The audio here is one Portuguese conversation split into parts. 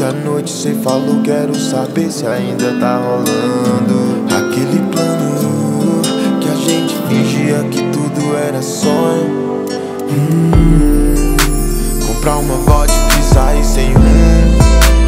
outra noite cê falou, quero saber se ainda tá rolando aquele plano que a gente fingia que tudo era sonho. Comprar uma vodka e sair sem rumo,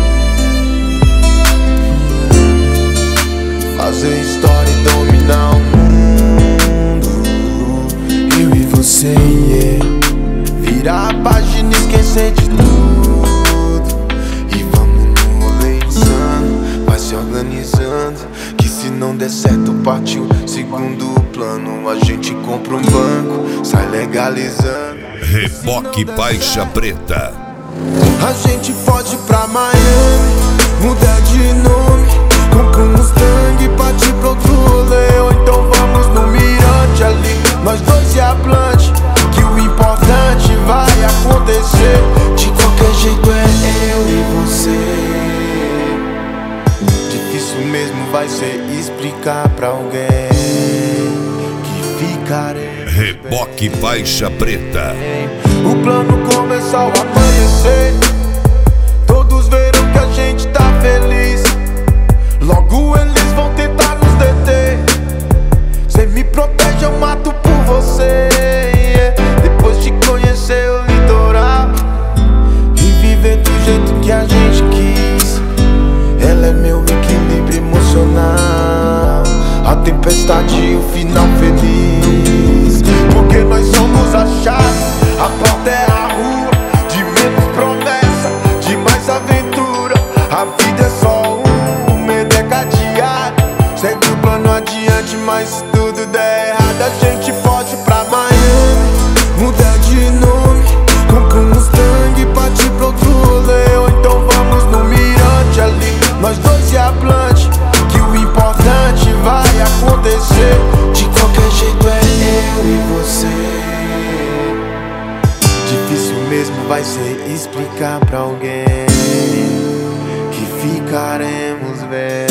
fazer história e dominar o mundo. Eu e você, yeah. Virar a página e esquecer de tudo. E vamos no rolê insano, vai se organizando, que se não der certo partiu segundo plano. A gente compra um banco, sai legalizando. Reboque Faixa Preta. A gente pode ir pra Miami, mudar de nome, compra um Mustang e partir pro outro rolê. Ou então vamos no mirante ali, nós dois e a Blunt, que o importante vai acontecer. De qualquer jeito é eu e você. Difícil mesmo vai ser explicar pra alguém que ficaremos Reboque bem. Faixa Preta. O plano começou a amanhecer, todos verão que a gente tá feliz. Logo eles vão tentar nos deter. Cê me protege, eu mato por você, yeah. Depois de conhecer o litoral e viver do jeito que a gente quis, ela é meu equilíbrio emocional, a tempestade e o final feliz. Porque nós somos a chave, a porta é a rua, de menos promessa, de mais aventura. A vida é só uma medeca diária, segue o plano adiante, mas se tudo der errado a gente pode ir pra Miami, mudar de nome, compra um Mustang e partir pro outro rolê. Ou então vamos no mirante ali, nós dois e a Blunt, que o importante vai acontecer. De qualquer jeito é eu e você. Difícil mesmo vai ser explicar pra alguém que ficaremos bem.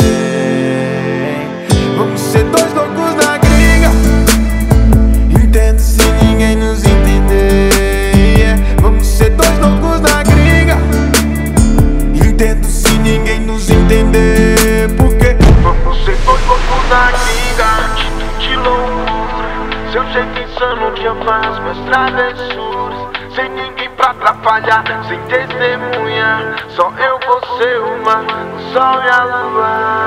Vamos ser dois loucos na gringa, entendo se ninguém nos entender, yeah. Vamos ser dois loucos na gringa, entendo se ninguém nos entender. Porque vamos ser dois loucos na gringa, atitude de loucura, seu jeito insano que eu faço minhas travessuras, sem ninguém pra atrapalhar, sem testemunha, só eu, você, o mar, o sol e a lua.